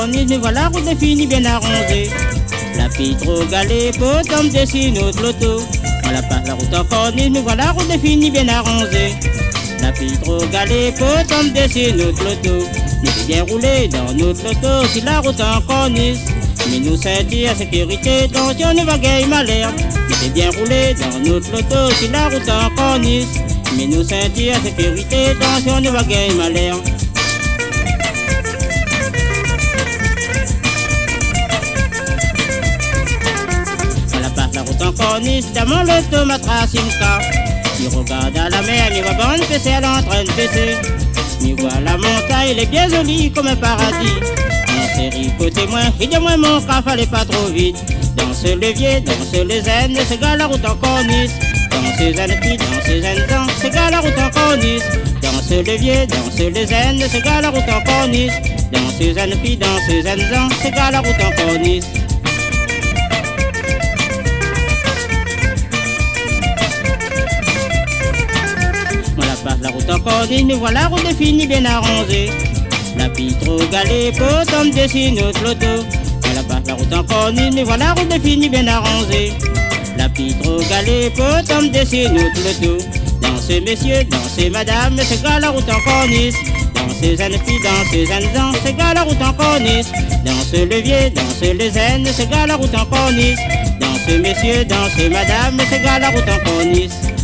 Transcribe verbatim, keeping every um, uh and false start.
corniche, nous voilà route définie bien arrangée. La pitro galée, potam dessine notre loto. On la passe la route en corniche, nous voilà route définie bien arrangée. La pitro galée, potam dessine notre loto. Nous fait bien rouler dans notre loto, si la route en corniche. Mais nous sentir sécurité, attention ne va gagner malheur. Nous fait bien rouler dans notre loto, si la route en corniche. Mais nous sentir sécurité, attention ne va gagner malheur. La route en corniche, dans mon loto, ma trace une carte. Il regarde à la mer, il voit bonne baisser, elle est en train de baisser. Il voit la montagne, elle est bien jolie comme un paradis. Mon série côté moi, il dit moi mon cas, fallait pas trop vite. Dans ce levier, dans ce les ailes, c'est gars la route en corniche. Dans ces ailes, puis dans ces ailes, c'est gars la route en corniche. Dans ce levier, dans ce les ailes, c'est gars la route en corniche. Dans ces ailes, puis dans ces ailes, c'est gars la route en corniche. La route en corniche, nous voilà route définie bien arrangée. La pitro galée, potam dessine notre loto. On la passe la route en corniche, nous voilà route définie bien arrangée. La pitro galée, potam dessine notre loto. Dans ces messieurs, dans ces madames, c'est gars la route en corniche. Dans ces jeunes filles, dans ces jeunes gens, c'est gars la route en corniche. Dans ce levier, dans ce lesaine, c'est gars la route en corniche. Dans ce messieurs, dans ces madames, c'est gars la route en corniche.